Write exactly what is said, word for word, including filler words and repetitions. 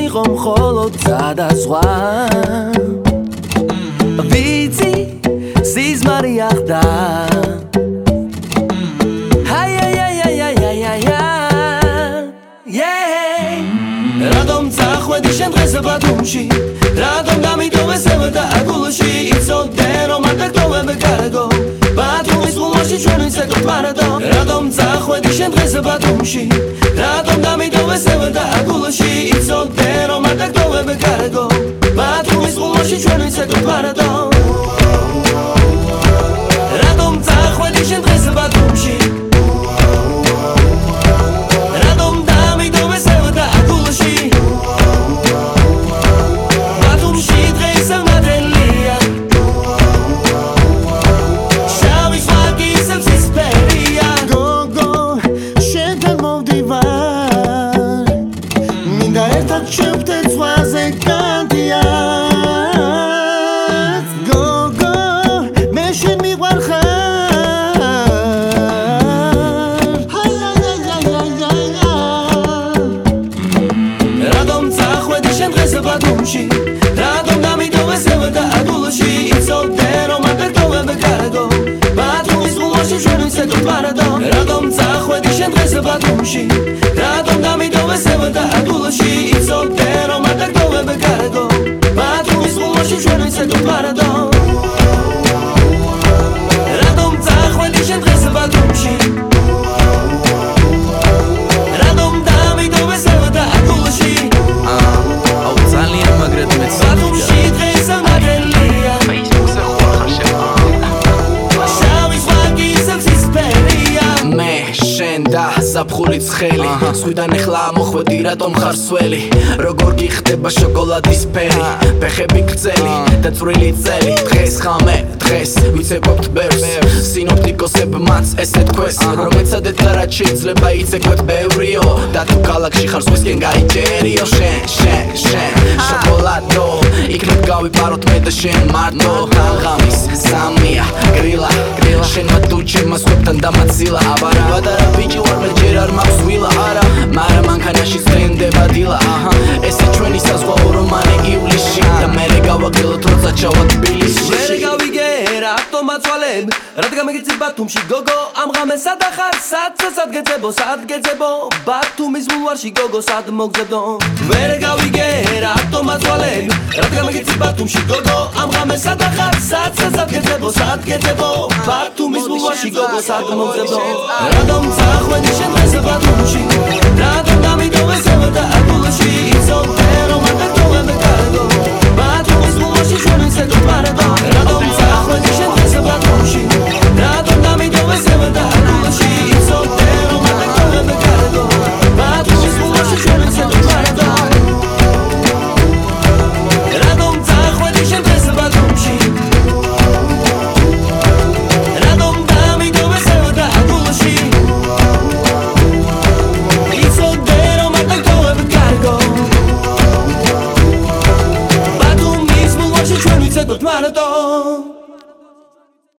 მიიღო მხოლოდ სადაზღვა ვიცი სიზმარი ახდა აი აი აი აი აი აი აი რადომ წახვედი შენ დღესა ბათუმში რადომ გამიტოვე სევდა აგულში იცოდე რომ არ დაგტოვებ კარგო ბათუმის გულში ჩვენ ვისაკოთ პარადო რადომ წახვედი შენ დღესა ბათუმში რადომ გამიტოვე სევდა აგულში იცოდე რომ არ დაგტოვებ კარგო ბათუმის გულში ჩვენ ვისაკოთ პარადო რადომ წახვედი შენ დღესა ბათუმში რადომ გამიტოვე სევდა აგულში იცოდე რომ არ დაგტოვებ კარგო ბათუმის გულში ჩვენ ვისაკოთ პარადო რადომ წახვედი შენ დღესა ბათუმში რადომ გამიტოვე სევდა აგულში იცოდე რომ არ დაგტოვებ კარგო ბათუმის გულში ჩვენ ვისაკოთ პარადო რადომ წახვედი შენ დღესა ბათუმში საფხული ცხელი სხვიდან ეხლა მოხვედი რატომ ხარ სველი როგორ გიხდება შოკოლადის ფერი ფეხები გრძელი და წვრილი წელი დღეს ხამე დღეს ვიცებობთ ბევრს სინოპტიკოსებმაც ესე თქვეს რომ ეცადეთ და რაც შეიძლება იცეკვეთ ბევრიო და თუ ქალაქში ხარ ზღვისკენ გაიჭერიო შენ შენ შენ შოკოლადო იქნებ გავიპაროთ მე და შენ მარტო ღამის სამია გრილა შენ მატუჩე მასვებთან დამაცილა აბარა ვადარა ბიჭი ვარ მე ჯერ არ მაქვს ვილა არა მაგრამ მანქანაში ზრენდება დილა აჰა ესე ჩვენი საზღვაო რომანი ივლისში და მერე გავაგელოთ როცა ჩავა თბილისში მერე გავიგე რატომ აცვალებ რადგან მეგიცი ბათუმში გოგო ამ ღამეს სადა ხარ სად სად გეძებო სად გეძებო ბათუმის ბულვარში გოგო სად მოგზებდო მერე გავიგე რატომ აცვალებ რადგან მეგიცი ბათუმში გოგო ამ ღამეს სადა ხარ სად სად გეძებო სად გეძებო ბათუმის ბულვარში გოგო სად მოგზებდო რადომ წახვედი შენ დღესა ბათუმში